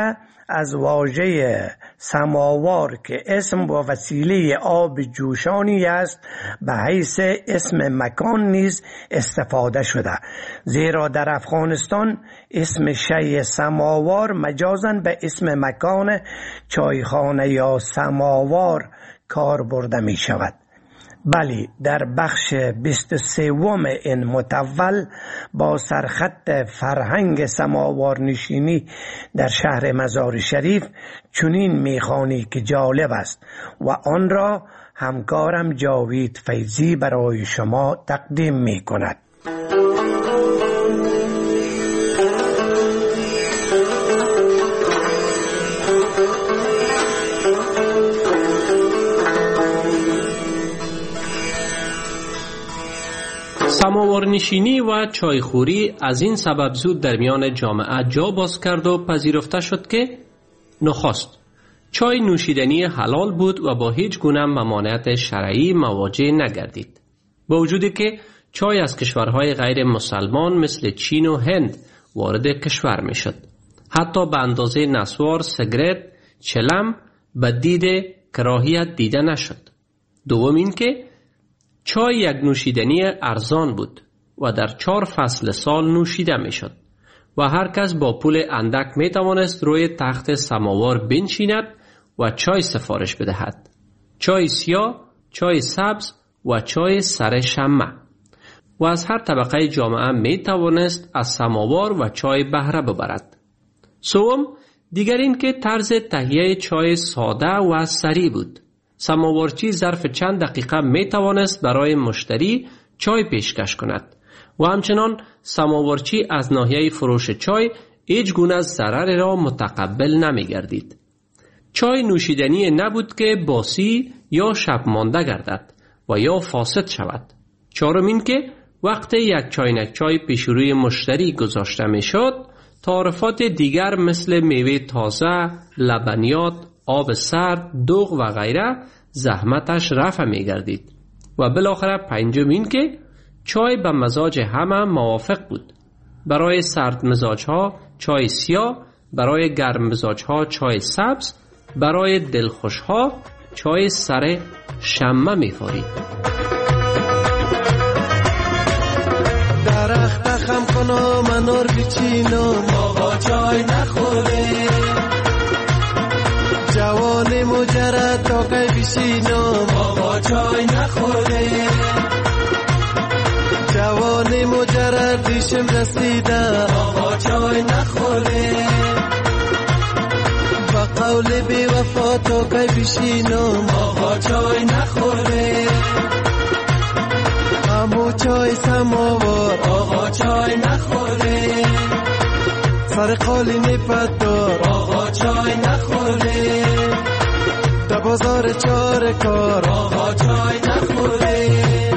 از واژه سماوار که اسم و وسیله آب جوشانی است به حیث اسم مکان نیز استفاده شده، زیرا در افغانستان اسم شیء سماوار مجازاً به اسم مکان چایخانه یا سماوار کار برده می شود. بلی، در بخش 23 این مطول با سرخط فرهنگ سماوار نشینی در شهر مزار شریف چنین میخوانی که جالب است و آن را همکارم جاوید فیضی برای شما تقدیم می کند. سماوارنشینی و چایخوری از این سبب زود در میان جامعه جا باز کرد و پذیرفته شد که نخست چای نوشیدنی حلال بود و با هیچ گونه ممانعت شرعی مواجه نگردید، با وجودی که چای از کشورهای غیر مسلمان مثل چین و هند وارد کشور می شد. حتی به اندازه نسوار، سیگرت، چلم به دید کراهیت دیده نشد. دوم این که چای یک نوشیدنی ارزان بود و در 4 فصل سال نوشیده می شد و هر کس با پول اندک می توانست روی تخت سماوار بنشیند و چای سفارش بدهد. چای سیاه، چای سبز و چای سر شمع، و از هر طبقه جامعه می توانست از سماوار و چای بهره ببرد. سوم دیگر این که طرز تهیه چای ساده و سریع بود. سماوارچی ظرف چند دقیقه می توانست برای مشتری چای پیشکش کند و همچنان سماوارچی از ناحیه فروش چای هیچ گونه ضرر را متقبل نمی گردید. چای نوشیدنی نبود که باسی یا شب مانده گردد و یا فاسد شود. چهارم این که وقتی یک چاینک چای پیش روی مشتری گذاشته می شد، تعارفات دیگر مثل میوه تازه، لبنیات، آب سرد، دوغ و غیره زحمتش رفع می گردید. و بالاخره پنجم این که چای به مزاج همه موافق بود. برای سرد مزاج ها چای سیاه، برای گرم مزاج ها چای سبز، برای دلخوش ها چای سر شمع می فارید. درخت خم کنم انار بچینم آقا چای نخوره، جوان مجرد تاقه بشینم آقا چای نخوره، جوان مجرد ریشم رسیده آقا چای نخوره، با قول بی وفا تاقه بشینم آقا چای نخوره، همو چای سماوار آقا چای نخوره، سر قالین پتدار آقا چای نخوره، در بازار چار کار آقا چای نخوره.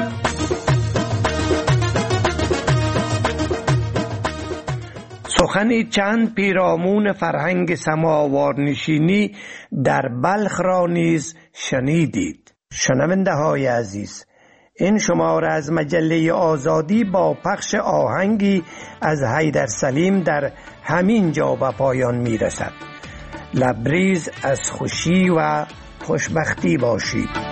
سخنی چند پیرامون فرهنگ سماوار نشینی در بلخ را نیز شنیدید. شنونده های عزیز، این شماره از مجله آزادی با پخش آهنگی از حیدر سلیم در همین جا به پایان می رسد. لبریز از خوشی و خوشبختی باشید.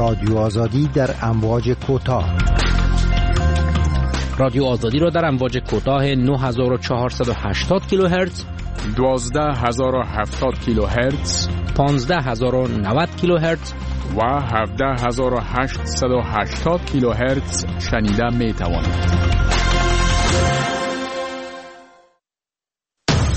رادیو آزادی در امواج کوتاه. رادیو آزادی را در امواج کوتاه 9480 کیلوهرتز، 12070 کیلوهرتز، 15090 کیلوهرتز و 17880 کیلوهرتز شنیده می توانید.